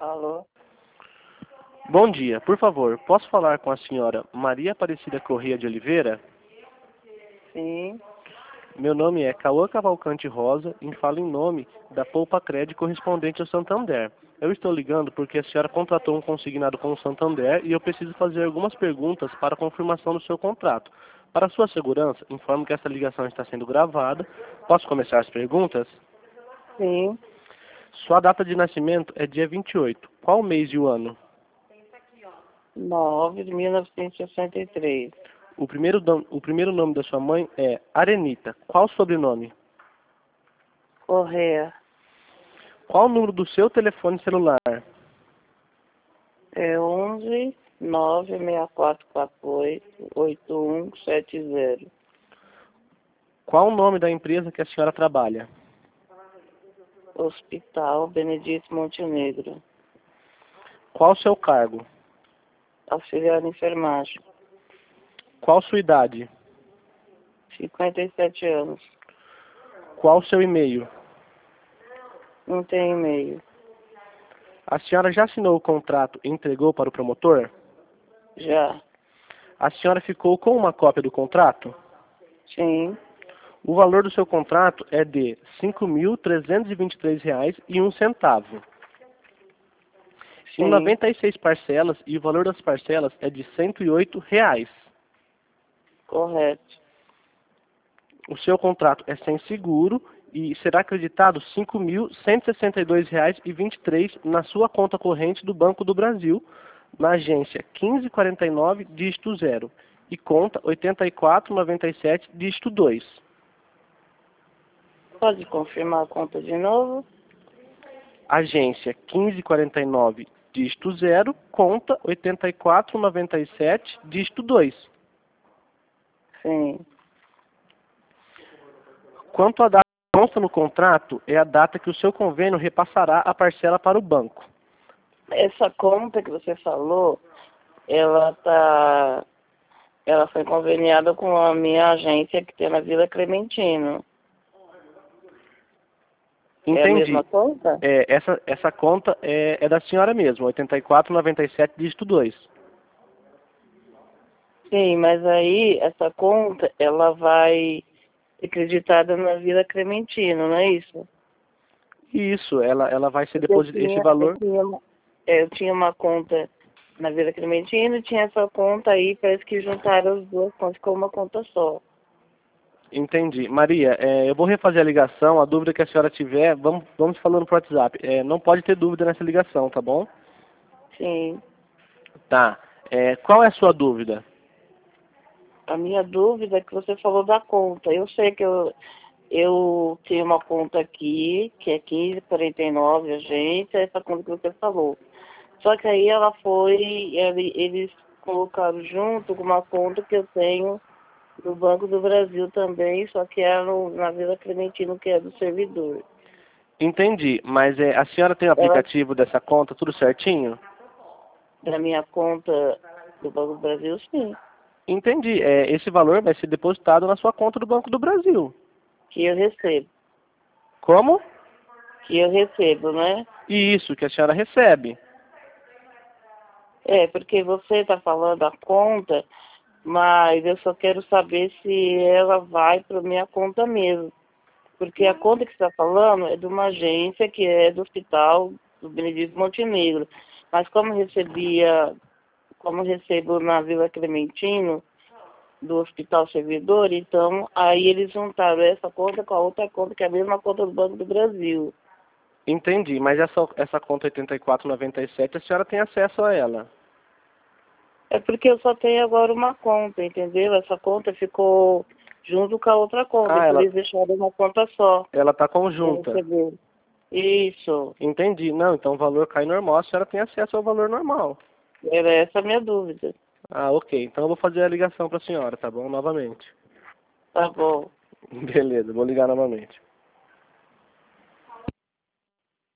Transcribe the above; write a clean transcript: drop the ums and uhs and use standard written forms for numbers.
Alô? Bom dia, por favor, posso falar com a senhora Maria Aparecida Corrêa de Oliveira? Sim. Meu nome é Cauã Cavalcante Rosa e falo em nome da Poupa Cred correspondente ao Santander. Eu estou ligando porque a senhora contratou um consignado com o Santander e eu preciso fazer algumas perguntas para confirmação do seu contrato. Para sua segurança, informo que essa ligação está sendo gravada. Posso começar as perguntas? Sim. Sua data de nascimento é dia 28. Qual mês e o ano? 9 de 1963. O primeiro nome da sua mãe é Arenita. Qual o sobrenome? Correia. Qual o número do seu telefone celular? É 11 96448 8170. Qual o nome da empresa que a senhora trabalha? Hospital Benedito Montenegro. Qual o seu cargo? Auxiliar de enfermagem. Qual sua idade? 57 anos. Qual o seu e-mail? Não tem e-mail. A senhora já assinou o contrato e entregou para o promotor? Já. A senhora ficou com uma cópia do contrato? Sim. O valor do seu contrato é de R$ 5.323,01. Em Sim. 96 parcelas e o valor das parcelas é de R$ 108. Correto. O seu contrato é sem seguro e será acreditado R$ 5.162,23 na sua conta corrente do Banco do Brasil, na agência 1549, dígito 0, e conta 8497, dígito 2. Pode confirmar a conta de novo? Agência 1549, dígito 0, conta 8497, dígito 2. Sim. Quanto à data que consta no contrato, é a data que o seu convênio repassará a parcela para o banco. Essa conta que você falou, ela foi conveniada com a minha agência que tem na Vila Clementino. É a Entendi. mesma conta? Essa conta é da senhora mesmo, 8497, dígito 2. Sim, mas aí essa conta, ela vai ser creditada na Vila Clementino, não é isso? Isso, ela vai ser Porque depositada, esse valor. eu tinha uma conta na Vila Clementino e tinha essa conta aí, parece que juntaram as duas contas com uma conta só. Entendi. Maria, eu vou refazer a ligação, a dúvida que a senhora tiver, vamos falando por WhatsApp. Não pode ter dúvida nessa ligação, tá bom? Sim. Tá. Qual é a sua dúvida? A minha dúvida é que você falou da conta. Eu sei que eu tenho uma conta aqui, que é 1549, agência, essa conta que você falou. Só que aí eles colocaram junto com uma conta que eu tenho no Banco do Brasil também, só que é na Vila Clementino, que é do servidor. Entendi, mas a senhora tem o Ela, aplicativo dessa conta, tudo certinho? da minha conta do Banco do Brasil, sim, Entendi. Esse valor vai ser depositado na sua conta do Banco do Brasil. que eu recebo. Como? Que eu recebo, né? Isso, que a senhora recebe. É, porque você está falando da conta, mas eu só quero saber se ela vai para minha conta mesmo. Porque a conta que você está falando é de uma agência que é do Hospital do Benedito Montenegro. Mas como recebo na Vila Clementino, do Hospital Servidor, então aí eles juntaram essa conta com a outra conta, que é a mesma conta do Banco do Brasil. Entendi, mas essa conta 8497, a senhora tem acesso a ela. É porque eu só tenho agora uma conta, entendeu? Essa conta ficou junto com a outra conta, Ah, então eles deixaram uma conta só ela está para conjunta. receber. Isso, Entendi. Não, então o valor cai normal, a senhora tem acesso ao valor normal. era essa a minha dúvida. Ah, ok. Então eu vou fazer a ligação para a senhora, tá bom? Novamente. Tá bom. Beleza, vou ligar novamente.